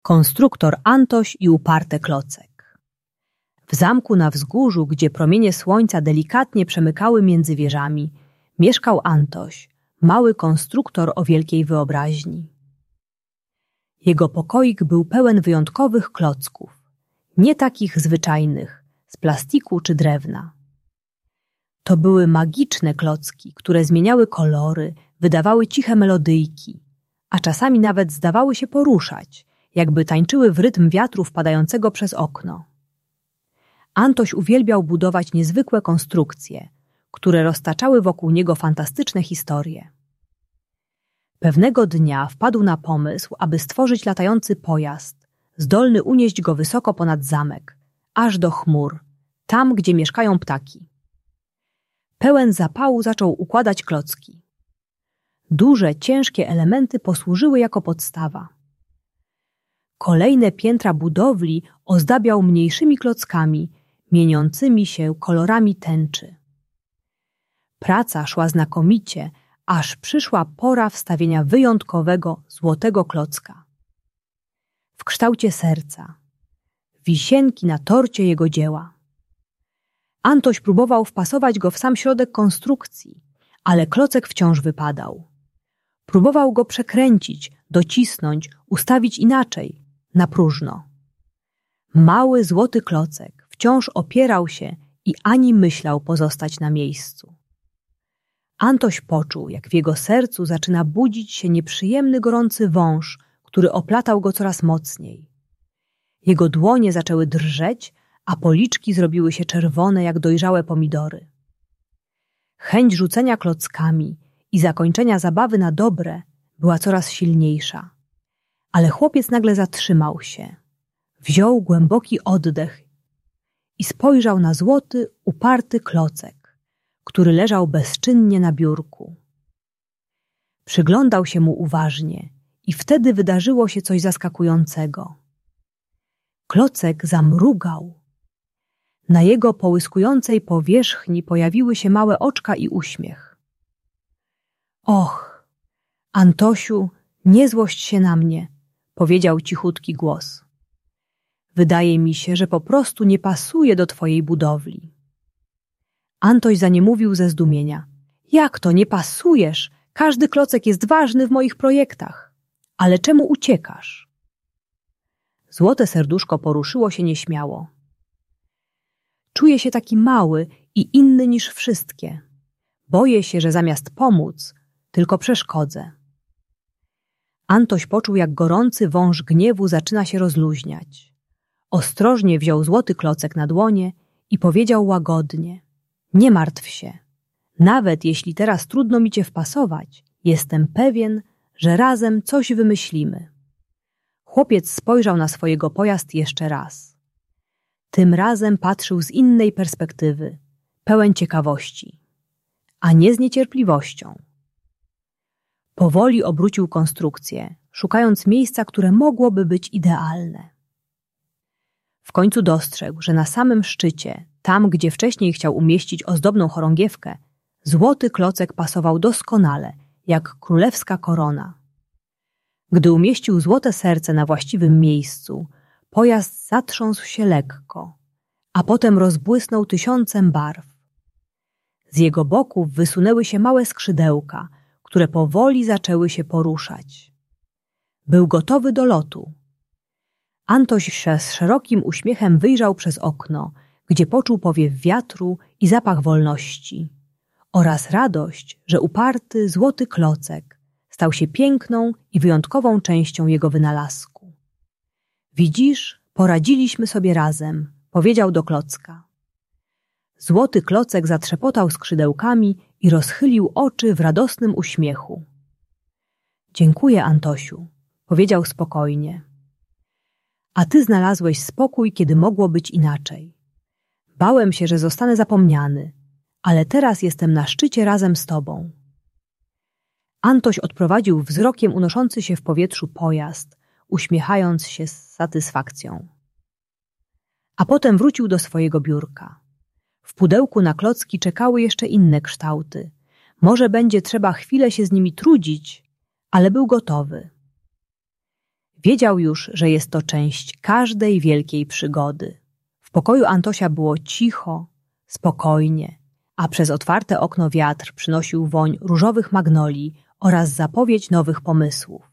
Konstruktor Antoś i uparte Klocek. W zamku na wzgórzu, gdzie promienie słońca delikatnie przemykały między wieżami, mieszkał Antoś, mały konstruktor o wielkiej wyobraźni. Jego pokoik był pełen wyjątkowych klocków, nie takich zwyczajnych, z plastiku czy drewna. To były magiczne klocki, które zmieniały kolory, wydawały ciche melodyjki, a czasami nawet zdawały się poruszać, jakby tańczyły w rytm wiatru wpadającego przez okno. Antoś uwielbiał budować niezwykłe konstrukcje, które roztaczały wokół niego fantastyczne historie. Pewnego dnia wpadł na pomysł, aby stworzyć latający pojazd, zdolny unieść go wysoko ponad zamek, aż do chmur, tam, gdzie mieszkają ptaki. Pełen zapału zaczął układać klocki. Duże, ciężkie elementy posłużyły jako podstawa. Kolejne piętra budowli ozdabiał mniejszymi klockami, mieniącymi się kolorami tęczy. Praca szła znakomicie, aż przyszła pora wstawienia wyjątkowego, złotego klocka. W kształcie serca, wisienki na torcie jego dzieła. Antoś próbował wpasować go w sam środek konstrukcji, ale klocek wciąż wypadał. Próbował go przekręcić, docisnąć, ustawić inaczej, na próżno. Mały złoty klocek wciąż opierał się i ani myślał pozostać na miejscu. Antoś poczuł, jak w jego sercu zaczyna budzić się nieprzyjemny, gorący wąż, który oplatał go coraz mocniej. Jego dłonie zaczęły drżeć, a policzki zrobiły się czerwone jak dojrzałe pomidory. Chęć rzucenia klockami i zakończenia zabawy na dobre była coraz silniejsza. Ale chłopiec nagle zatrzymał się, wziął głęboki oddech i spojrzał na złoty, uparty klocek, który leżał bezczynnie na biurku. Przyglądał się mu uważnie i wtedy wydarzyło się coś zaskakującego. Klocek zamrugał. Na jego połyskującej powierzchni pojawiły się małe oczka i uśmiech. Och, Antosiu, nie złość się na mnie, powiedział cichutki głos. Wydaje mi się, że po prostu nie pasuje do twojej budowli. Antoś zaniemówił ze zdumienia. Jak to, nie pasujesz? Każdy klocek jest ważny w moich projektach. Ale czemu uciekasz? Złote serduszko poruszyło się nieśmiało. Czuję się taki mały i inny niż wszystkie. Boję się, że zamiast pomóc, tylko przeszkodzę. Antoś poczuł, jak gorący wąż gniewu zaczyna się rozluźniać. Ostrożnie wziął złoty klocek na dłonie i powiedział łagodnie: nie martw się. Nawet jeśli teraz trudno mi cię wpasować, jestem pewien, że razem coś wymyślimy. Chłopiec spojrzał na swojego pojazd jeszcze raz. Tym razem patrzył z innej perspektywy, pełen ciekawości, a nie z niecierpliwością. Powoli obrócił konstrukcję, szukając miejsca, które mogłoby być idealne. W końcu dostrzegł, że na samym szczycie, tam gdzie wcześniej chciał umieścić ozdobną chorągiewkę, złoty klocek pasował doskonale, jak królewska korona. Gdy umieścił złote serce na właściwym miejscu, pojazd zatrząsł się lekko, a potem rozbłysnął tysiącem barw. Z jego boków wysunęły się małe skrzydełka, które powoli zaczęły się poruszać. Był gotowy do lotu. Antoś się z szerokim uśmiechem wyjrzał przez okno, gdzie poczuł powiew wiatru i zapach wolności oraz radość, że uparty, złoty klocek stał się piękną i wyjątkową częścią jego wynalazku. Widzisz, poradziliśmy sobie razem, powiedział do klocka. Złoty klocek zatrzepotał skrzydełkami i rozchylił oczy w radosnym uśmiechu. Dziękuję, Antosiu, powiedział spokojnie. A ty znalazłeś spokój, kiedy mogło być inaczej. Bałem się, że zostanę zapomniany, ale teraz jestem na szczycie razem z tobą. Antoś odprowadził wzrokiem unoszący się w powietrzu pojazd, uśmiechając się z satysfakcją. A potem wrócił do swojego biurka. W pudełku na klocki czekały jeszcze inne kształty. Może będzie trzeba chwilę się z nimi trudzić, ale był gotowy. Wiedział już, że jest to część każdej wielkiej przygody. W pokoju Antosia było cicho, spokojnie, a przez otwarte okno wiatr przynosił woń różowych magnolii oraz zapowiedź nowych pomysłów.